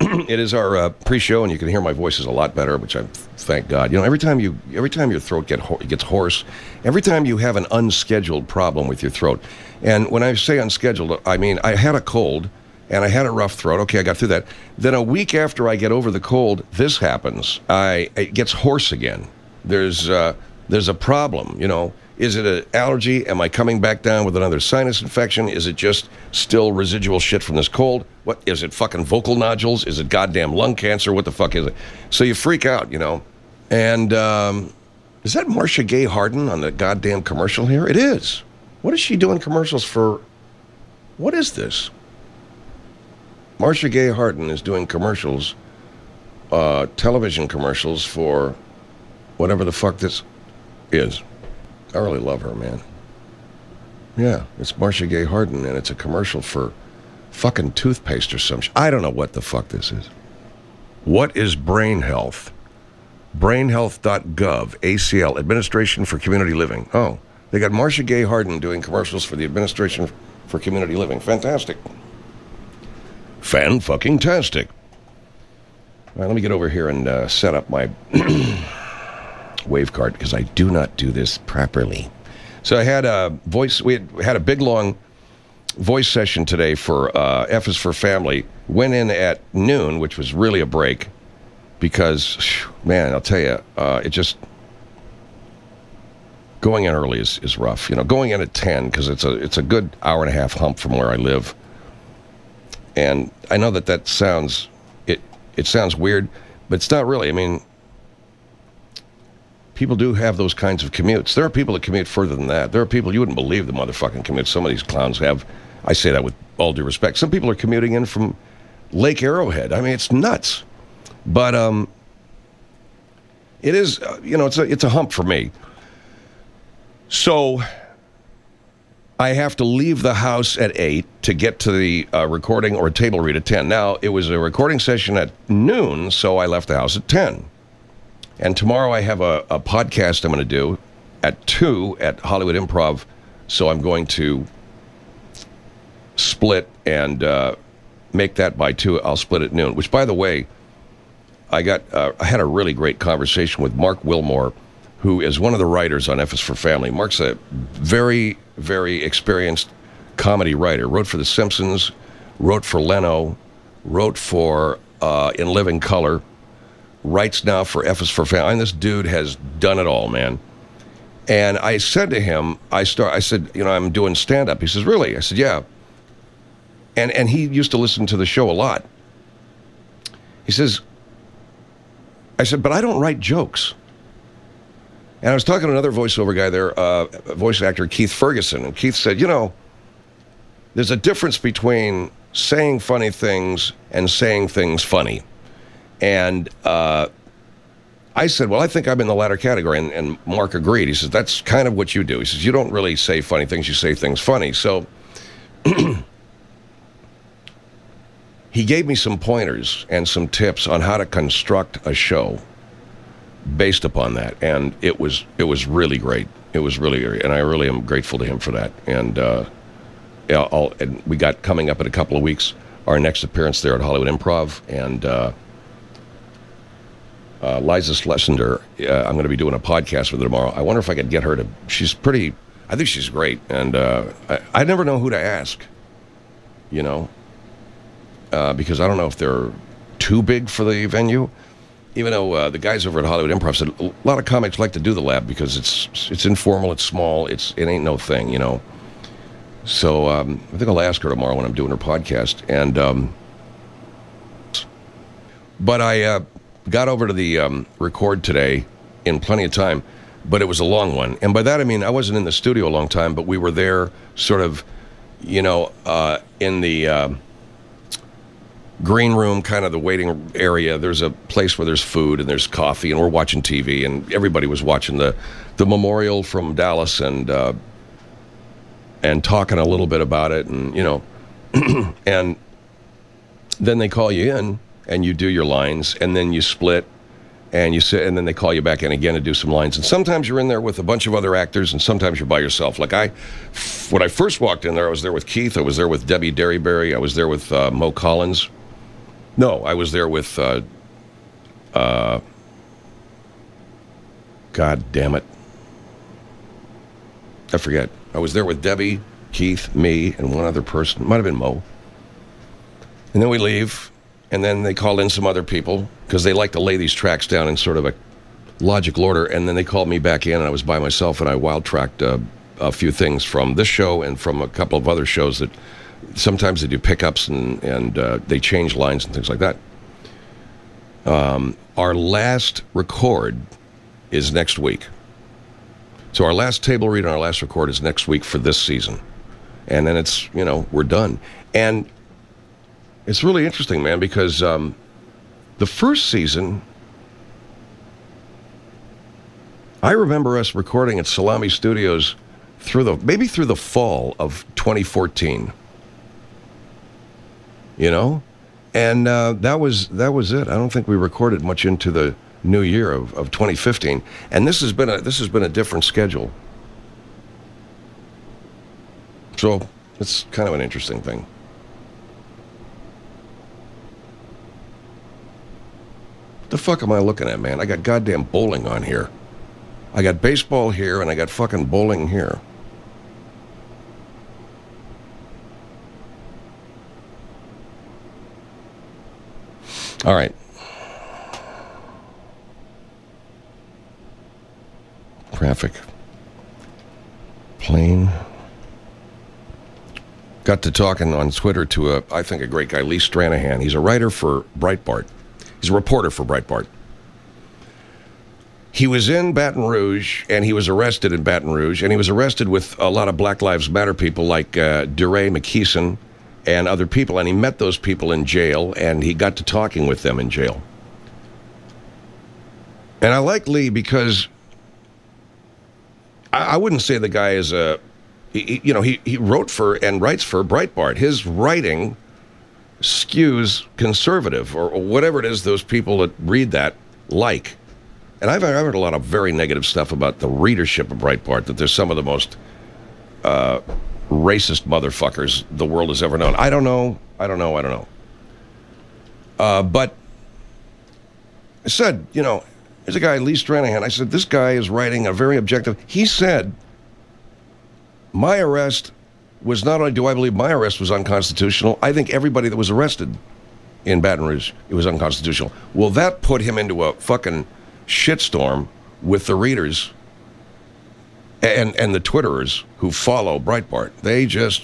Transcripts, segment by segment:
It is our pre-show, and you can hear my voice is a lot better, which I thank God. You know, every time your throat gets hoarse, every time you have an unscheduled problem with your throat, and when I say unscheduled, I mean I had a cold and I had a rough throat. Okay, I got through that. Then a week after I get over the cold, this happens. It gets hoarse again. There's a problem, you know. Is it an allergy? Am I coming back down with another sinus infection? Is it just still residual shit from this cold? What is it? Fucking vocal nodules? Is it goddamn lung cancer? What the fuck is it? So you freak out, you know. And is that Marcia Gay Harden on the goddamn commercial here? It is. What is she doing commercials for? What is this? Marcia Gay Harden is doing commercials, television commercials for whatever the fuck this is. I really love her, man. Yeah, it's Marcia Gay Harden, and it's a commercial for fucking toothpaste or some shit. I don't know what the fuck this is. What is Brain Health? Brainhealth.gov, ACL, Administration for Community Living. Oh, they got Marcia Gay Harden doing commercials for the Administration for Community Living. Fantastic. Fan-fucking-tastic. All right, let me get over here and set up my wave card, because I do not do this properly. So I had we had a big long voice session today for F is for Family. Went in at noon, which was really a break, because, man, I'll tell you, it just, going in early is rough. You know, going in at 10, because it's a good hour and a half hump from where I live. And I know that sounds, it sounds weird, but it's not really. I mean, people do have those kinds of commutes. There are people that commute further than that. There are people, you wouldn't believe the motherfucking commutes some of these clowns have. I say that with all due respect. Some people are commuting in from Lake Arrowhead. I mean, it's nuts. But it is, you know, it's a hump for me. So I have to leave the house at 8 to get to the recording or table read at 10. Now, it was a recording session at noon, so I left the house at 10. And tomorrow I have a podcast I'm going to do at 2 at Hollywood Improv. So I'm going to split and make that by 2. I'll split at noon, which, by the way, I had a really great conversation with Mark Wilmore, who is one of the writers on F is for Family. Mark's a very, very experienced comedy writer. Wrote for The Simpsons, wrote for Leno, wrote for In Living Color, writes now for F is for Family. And this dude has done it all, man. And I said to him, I said, you know, I'm doing stand-up. He says, really? I said, yeah. And he used to listen to the show a lot. He says, I said, but I don't write jokes. And I was talking to another voiceover guy there, voice actor Keith Ferguson. And Keith said, you know, there's a difference between saying funny things and saying things funny. And I said, well, I think I'm in the latter category. And Mark agreed. He says, that's kind of what you do. He says, you don't really say funny things, you say things funny. So he gave me some pointers and some tips on how to construct a show based upon that. And it was really great. It was really great. And I really am grateful to him for that. And and we got coming up in a couple of weeks our next appearance there at Hollywood Improv. And Liza Schlesinger, I'm going to be doing a podcast with her tomorrow. I wonder if I could get her to, I think she's great. And I never know who to ask, you know, because I don't know if they're too big for the venue. Even though the guys over at Hollywood Improv said a lot of comics like to do the lab because it's informal, it's small, it ain't no thing, you know. So I think I'll ask her tomorrow when I'm doing her podcast. And but I got over to the record today in plenty of time, but it was a long one. And by that I mean I wasn't in the studio a long time, but we were there sort of, you know, in the green room, kind of the waiting area. There's a place where there's food and there's coffee, and we're watching TV, and everybody was watching the memorial from Dallas and talking a little bit about it, and you know, and then they call you in and you do your lines, and then you split and you sit, and then they call you back in again to do some lines. And sometimes you're in there with a bunch of other actors, and sometimes you're by yourself. Like when I first walked in there, I was there with Keith, I was there with Debbie Derryberry, I was there with Mo Collins. No, I was there with, God damn it. I forget. I was there with Debbie, Keith, me, and one other person. It might have been Mo. And then we leave, and then they called in some other people, because they like to lay these tracks down in sort of a logical order, and then they called me back in, and I was by myself, and I wild-tracked a few things from this show and from a couple of other shows that sometimes they do pickups, and they change lines and things like that. Our last record is next week. So our last table read and our last record is next week for this season. And then it's, we're done. And it's really interesting, man, because the first season, I remember us recording at Salami Studios maybe through the fall of 2014. And that was it. I don't think we recorded much into the new year of 2015, and this has been a different schedule. So it's kind of an interesting thing. What the fuck am I looking at, man? I got goddamn bowling on here. I got baseball here, and I got fucking bowling here. All right. Traffic. Plane. Got to talking on Twitter to I think a great guy, Lee Stranahan. He's a writer for Breitbart. He's a reporter for Breitbart. He was in Baton Rouge, and he was arrested in Baton Rouge, and he was arrested with a lot of Black Lives Matter people like DeRay McKeeson and other people, and he met those people in jail, and he got to talking with them in jail. And I like Lee because I wouldn't say the guy is he wrote for and writes for Breitbart. His writing skews conservative or whatever it is those people that read that like. And I've heard a lot of very negative stuff about the readership of Breitbart, that they're some of the most racist motherfuckers the world has ever known. I don't know. But I said, there's a guy, Lee Stranahan. I said, this guy is writing a very objective. He said, my arrest was not only do I believe my arrest was unconstitutional, I think everybody that was arrested in Baton Rouge, it was unconstitutional. Well, that put him into a fucking shitstorm with the readers and the Twitterers who follow Breitbart. They just,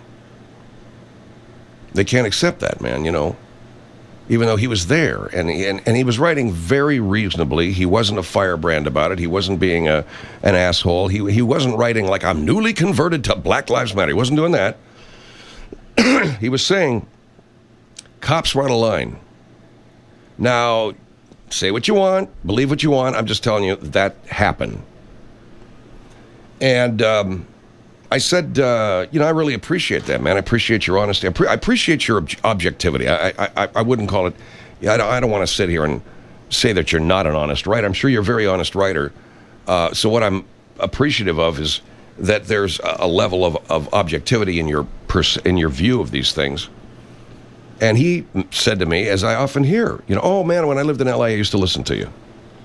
they can't accept that, man, even though he was there, and he was writing very reasonably. He wasn't a firebrand about it. He wasn't being an asshole. He wasn't writing like, I'm newly converted to Black Lives Matter. He wasn't doing that. He was saying, cops run a line. Now, say what you want, believe what you want. I'm just telling you that happened. And I said, I really appreciate that, man. I appreciate your honesty. I appreciate your objectivity. I wouldn't call it, I don't want to sit here and say that you're not an honest writer. I'm sure you're a very honest writer. So what I'm appreciative of is that there's a level of objectivity in your view of these things. And he said to me, as I often hear, oh man, when I lived in LA, I used to listen to you.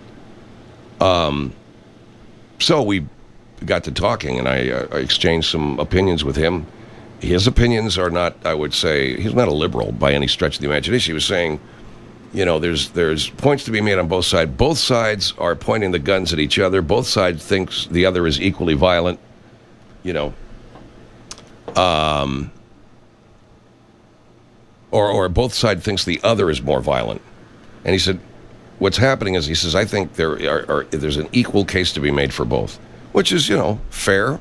So we got to talking, and I exchanged some opinions with him. His opinions are not, I would say, he's not a liberal by any stretch of the imagination. He was saying, there's points to be made on both sides. Both sides are pointing the guns at each other. Both sides thinks the other is equally violent. Or both sides thinks the other is more violent. And he said, what's happening is, he says, I think there's an equal case to be made for both, which is, fair.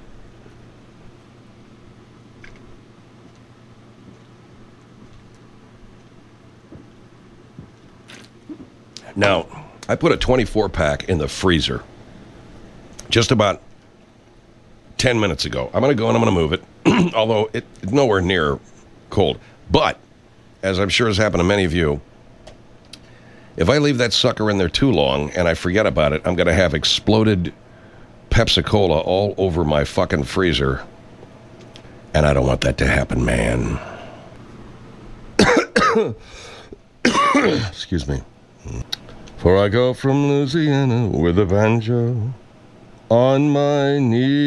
Now, I put a 24-pack in the freezer just about 10 minutes ago. I'm going to go and I'm going to move it, although it's nowhere near cold. But, as I'm sure has happened to many of you, if I leave that sucker in there too long and I forget about it, I'm going to have exploded Pepsi-Cola all over my fucking freezer. And I don't want that to happen, man. Excuse me. For I go from Louisiana with a banjo on my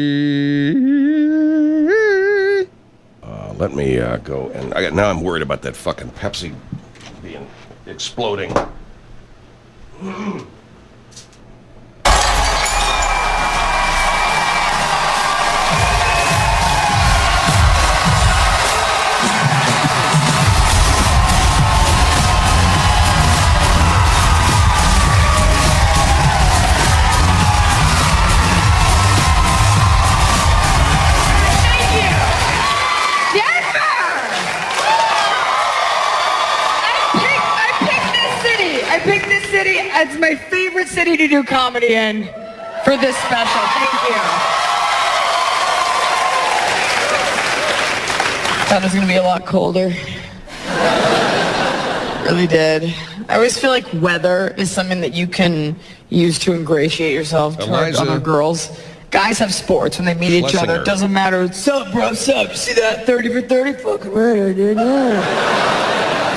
knee. Let me go and now I'm worried about that fucking Pepsi being exploding. It's my favorite city to do comedy in for this special. Thank you. Thought it was going to be a lot colder. Really did. I always feel like weather is something that you can use to ingratiate yourself toward other girls. Guys have sports when they meet each other. It doesn't matter. What's up, bro? What's up? You see that 30 for 30? Fucking right, dude. Yeah.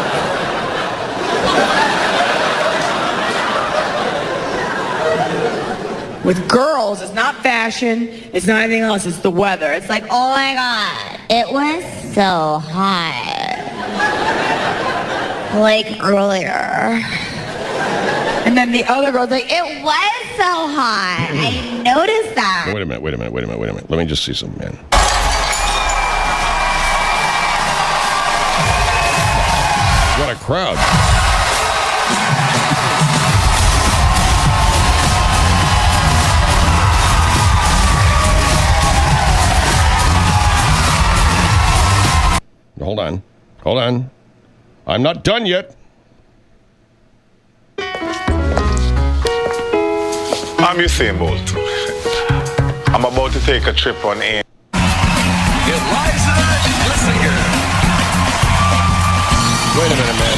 With girls, it's not fashion, it's not anything else, it's the weather. It's like, oh my God, it was so hot. Like earlier. And then the other girl's like, it was so hot. I noticed that. Wait a minute. Let me just see something, man. What a crowd. Hold on. I'm not done yet. I'm Usain Bolt. I'm about to take a trip on air. Eliza Schlesinger. Wait a minute, man.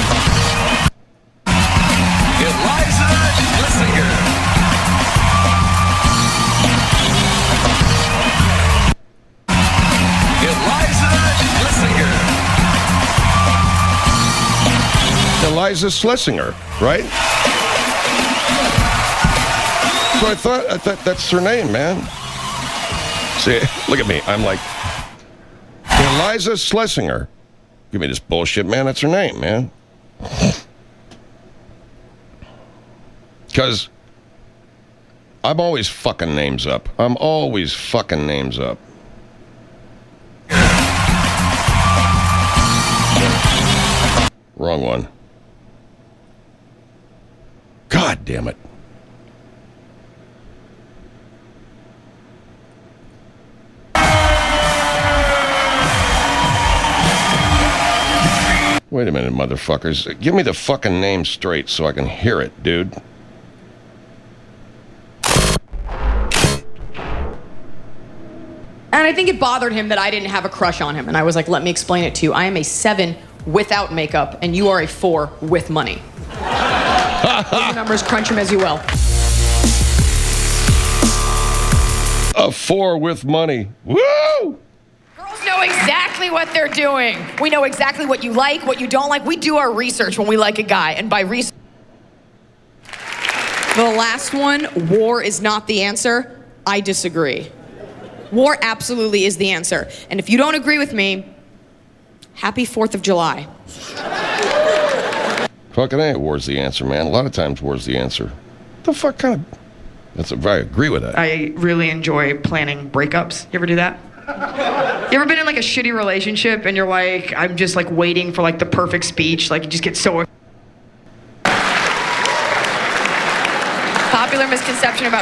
Eliza Schlesinger. Eliza Schlesinger, right? So I thought that's her name, man. See, look at me. I'm like, Eliza Schlesinger. Give me this bullshit, man. That's her name, man. Because I'm always fucking names up. Wrong one. God damn it. Wait a minute, motherfuckers. Give me the fucking name straight so I can hear it, dude. And I think it bothered him that I didn't have a crush on him. And I was like, let me explain it to you. I am a 7 without makeup, and you are a 4 with money. Those numbers, crunch them as you will. A 4 with money. Woo! Girls know exactly what they're doing. We know exactly what you like, what you don't like. We do our research when we like a guy. And by research... The last one, war is not the answer. I disagree. War absolutely is the answer. And if you don't agree with me, happy 4th of July. Fucking A, war's the answer, man. A lot of times war's the answer. What the fuck kind of... I agree with that. I really enjoy planning breakups. You ever do that? You ever been in like a shitty relationship and you're like, I'm just like waiting for like the perfect speech, like you just get so... Popular misconception about...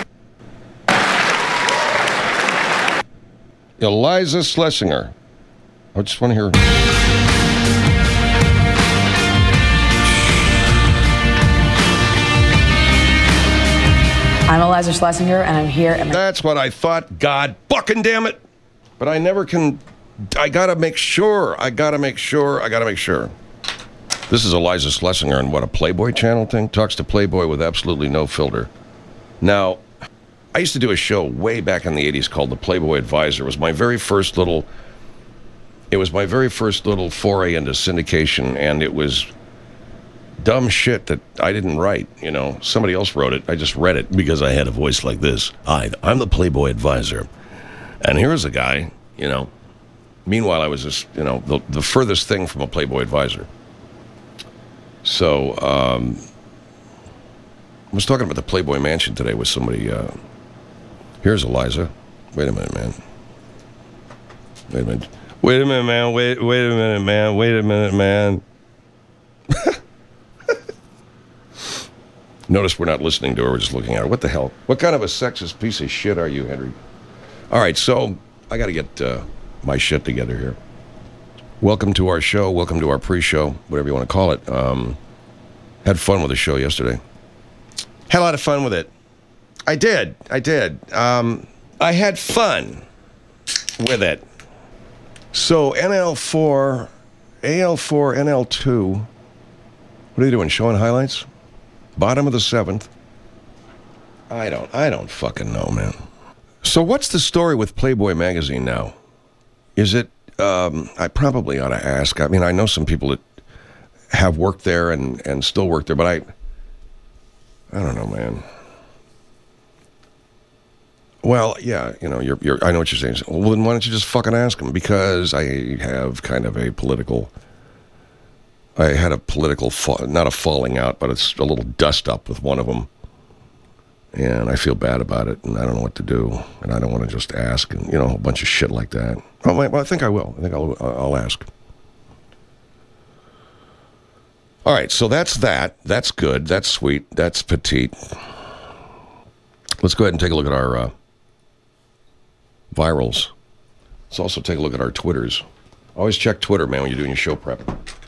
Eliza Schlesinger. I just want to hear... I'm Eliza Schlesinger, and I'm here at... That's what I thought. God fucking damn it. But I never can... I gotta make sure. This is Eliza Schlesinger and what, a Playboy channel thing? Talks to Playboy with absolutely no filter. Now, I used to do a show way back in the 80s called The Playboy Advisor. It was my very first little foray into syndication, and it was dumb shit that I didn't write. Somebody else wrote it. I just read it because I had a voice like this. Hi, I'm the Playboy Advisor. And here's a guy, Meanwhile, I was just, the furthest thing from a Playboy Advisor. So, I was talking about the Playboy Mansion today with somebody. Here's Eliza. Wait a minute, man. Wait a minute. Wait a minute, man. Wait a minute, man. Wait a minute, man. Notice we're not listening to her. We're just looking at her. What the hell? What kind of a sexist piece of shit are you, Henry? All right, so I got to get my shit together here. Welcome to our show. Welcome to our pre-show, whatever you want to call it. Had fun with the show yesterday. Had a lot of fun with it. I did. I had fun with it. So NL4, AL4, NL2. What are you doing? Showing highlights? Bottom of the 7th. I don't fucking know, man. So what's the story with Playboy magazine now? Is it, I probably ought to ask. I mean, I know some people that have worked there and still work there, but I don't know, man. Well, yeah, I know what you're saying. Well, then why don't you just fucking ask them? Because I have kind of I had a political, not a falling out, but it's a little dust up with one of them. And I feel bad about it, and I don't know what to do. And I don't want to just ask, and, a bunch of shit like that. Well, I think I will. I think I'll ask. All right, so that's that. That's good. That's sweet. That's petite. Let's go ahead and take a look at our virals. Let's also take a look at our Twitters. Always check Twitter, man, when you're doing your show prep.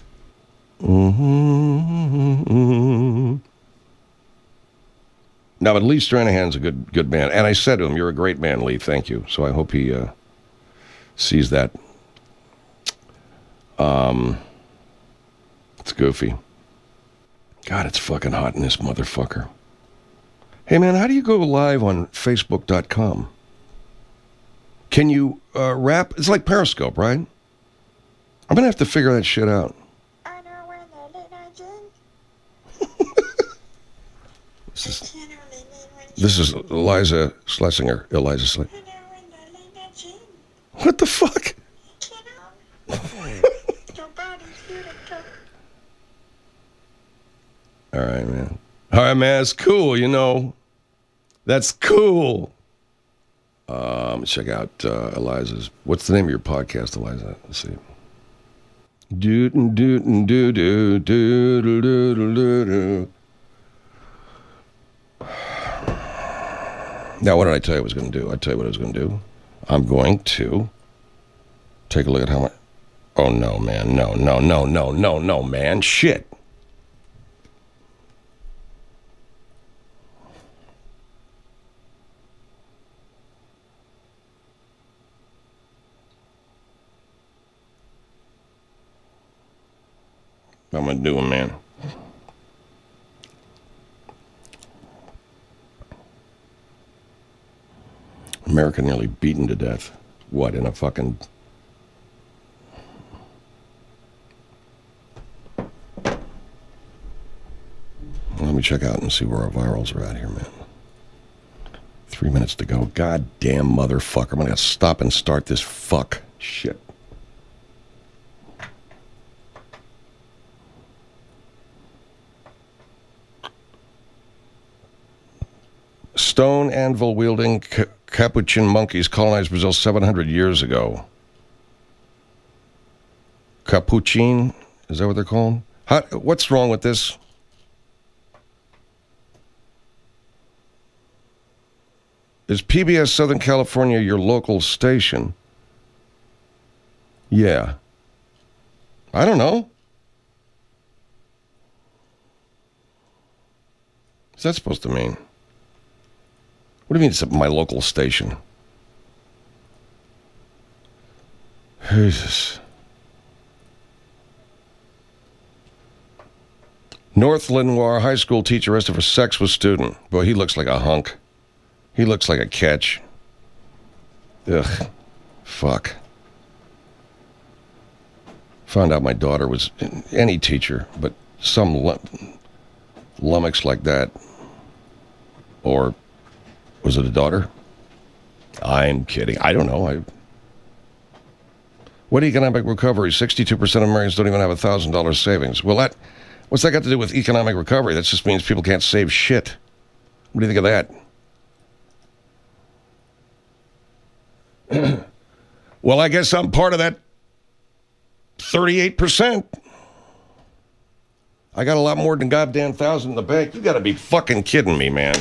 Now, but Lee Stranahan's a good man. And I said to him, you're a great man, Lee. Thank you. So I hope he sees that. It's goofy. God, it's fucking hot in this motherfucker. Hey, man, how do you go live on Facebook.com? Can you rap? It's like Periscope, right? I'm going to have to figure that shit out. This is Eliza Schlesinger. What the fuck? All right, man. It's cool, That's cool. Check out Eliza's. What's the name of your podcast, Eliza? Let's see. Now, what did I tell you I was going to do? I tell you what I was going to do. I'm going to take a look at how much. Oh, no, man. No, man. Shit. I'm going to do it, man. America nearly beaten to death. What, in a fucking... Let me check out and see where our virals are at here, man. 3 minutes to go. Goddamn motherfucker. I'm going to stop and start this fuck shit. Stone anvil wielding Capuchin monkeys colonized Brazil 700 years ago. Capuchin? Is that what they're called? What's wrong with this? Is PBS Southern California your local station? Yeah. I don't know. What's that supposed to mean? What do you mean it's my local station? Jesus. North Lenoir high school teacher arrested for sex with student. Boy, he looks like a hunk. He looks like a catch. Ugh. Fuck. Found out my daughter was any teacher, but some lummox like that. Or was it a daughter? I'm kidding. I don't know. What economic recovery? 62% of Americans don't even have $1,000 savings. Well, what's that got to do with economic recovery? That just means people can't save shit. What do you think of that? Well, I guess I'm part of that 38%. I got a lot more than goddamn 1,000 in the bank. You got to be fucking kidding me, man.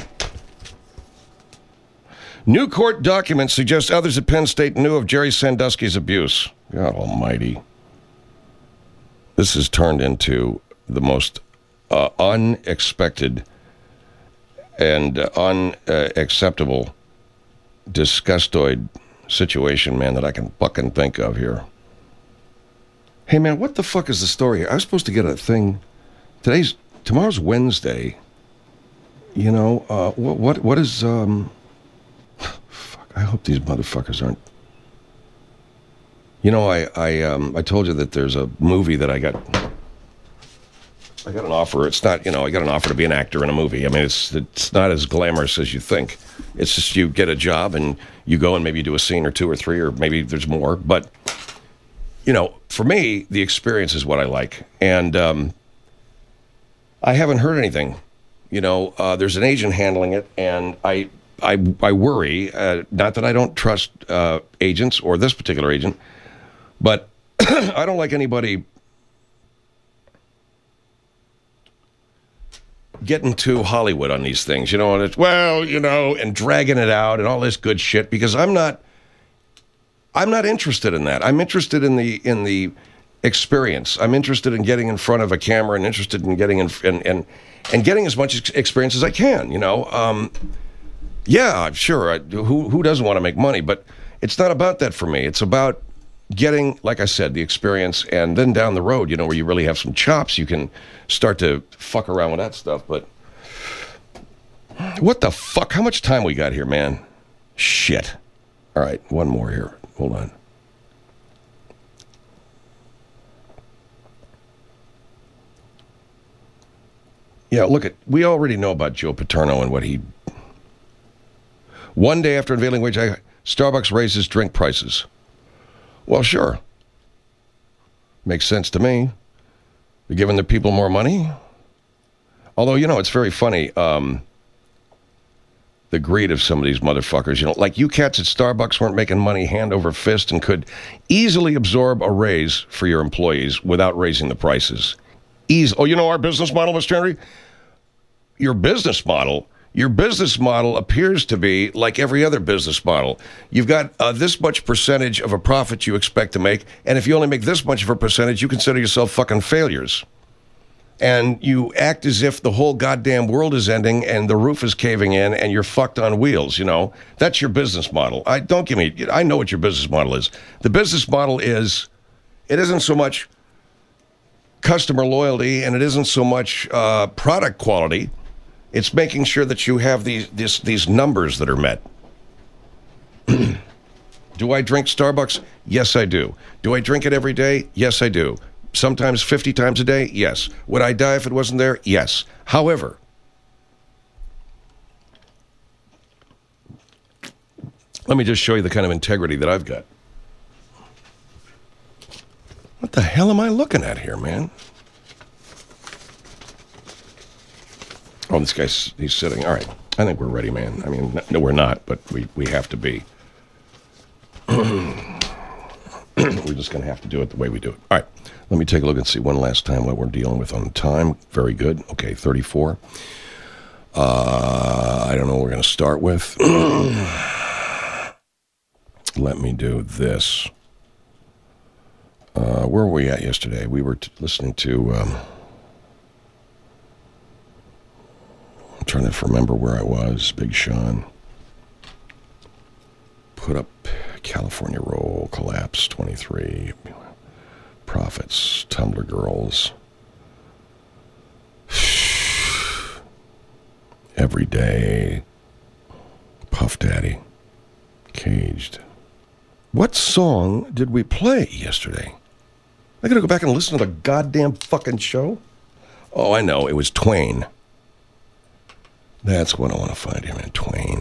New court documents suggest others at Penn State knew of Jerry Sandusky's abuse. God almighty. This has turned into the most unexpected and unacceptable disgustoid situation, man, that I can fucking think of here. Hey, man, what the fuck is the story here? I was supposed to get a thing. Tomorrow's Wednesday. You know, what is, fuck, I hope these motherfuckers aren't. You know, I told you that there's a movie that I got an offer. It's not, you know, I got an offer to be an actor in a movie. I mean, it's not as glamorous as you think. It's just you get a job and you go and maybe you do a scene or two or three, or maybe there's more. But, you know, for me, the experience is what I like. And I haven't heard anything. You know, there's an agent handling it, and I worry, not that I don't trust agents or this particular agent, but I don't like anybody getting to Hollywood on these things, you know, and it's, well, you know, and dragging it out and all this good shit, because I'm not interested in that. I'm interested in the experience. I'm interested in getting in front of a camera and interested in getting and getting as much experience as I can, you know. Yeah, sure. Who doesn't want to make money? But it's not about that for me. It's about getting, like I said, the experience, and then down the road, you know, where you really have some chops, you can start to fuck around with that stuff. But what the fuck? How much time we got here, man? Shit. All right, one more here. Hold on. Yeah, look, we already know about Joe Paterno and what he... One day after unveiling wage hike, Starbucks raises drink prices. Well, sure. Makes sense to me. They're giving the people more money. Although, you know, it's very funny. The greed of some of these motherfuckers. You know, like you cats at Starbucks weren't making money hand over fist and could easily absorb a raise for your employees without raising the prices. Oh, you know our business model, Mr. Henry? Your business model appears to be like every other business model. You've got this much percentage of a profit you expect to make, and if you only make this much of a percentage, you consider yourself fucking failures. And you act as if the whole goddamn world is ending and the roof is caving in and you're fucked on wheels, you know? That's your business model. I know what your business model is. The business model is, it isn't so much customer loyalty, and it isn't so much product quality. It's making sure that you have these numbers that are met. Do I drink Starbucks? Yes, I do. Do I drink it every day? Yes, I do. Sometimes 50 times a day? Yes. Would I die if it wasn't there? Yes. However, let me just show you the kind of integrity that I've got. What the hell am I looking at here, man? Oh, this guy's, he's sitting. All right. I think we're ready, man. I mean, no, we're not, but we have to be. We're just going to have to do it the way we do it. All right. Let me take a look and see one last time what we're dealing with on time. Very good. Okay, 34. I don't know what we're going to start with. Let me do this. Where were we at yesterday? We were listening to... I'm trying to remember where I was. Big Sean. Put up California Roll, Collapse, 23. Profits, Tumblr Girls. Every Day. Puff Daddy. Caged. What song did we play yesterday? I gotta go back and listen to the goddamn fucking show? Oh, I know. It was Twain. That's what I want to find here, man. Twain.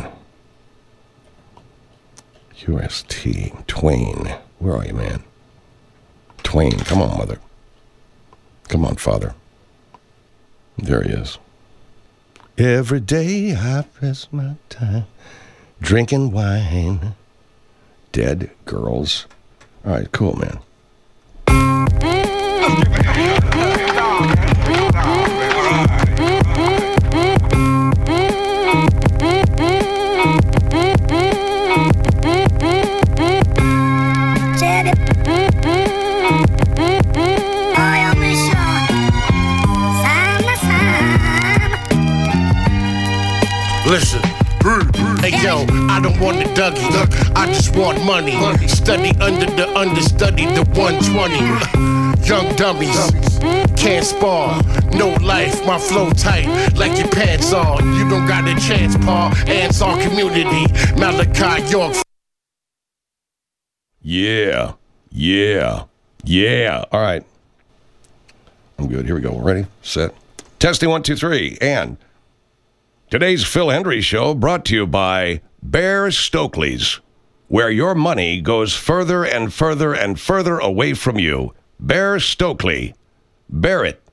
QST. Twain. Where are you, man? Twain. Come on, mother. Come on, father. There he is. Every day I pass my time drinking wine. Dead girls. All right, cool, man. Listen, hey yo, I don't want the Dougie, I just want money. Study under the understudy, the 120. Young dummies, can't spar, no life, my flow tight, like your pants on. You don't got a chance, Paul, ants our community, Malachi York. Yeah. All right. I'm good. Here we go. Ready, set, testing 1, 2, 3, and today's Phil Hendrie Show brought to you by Bear Stokely's, where your money goes further and further and further away from you. Bear Stokely. Bear it.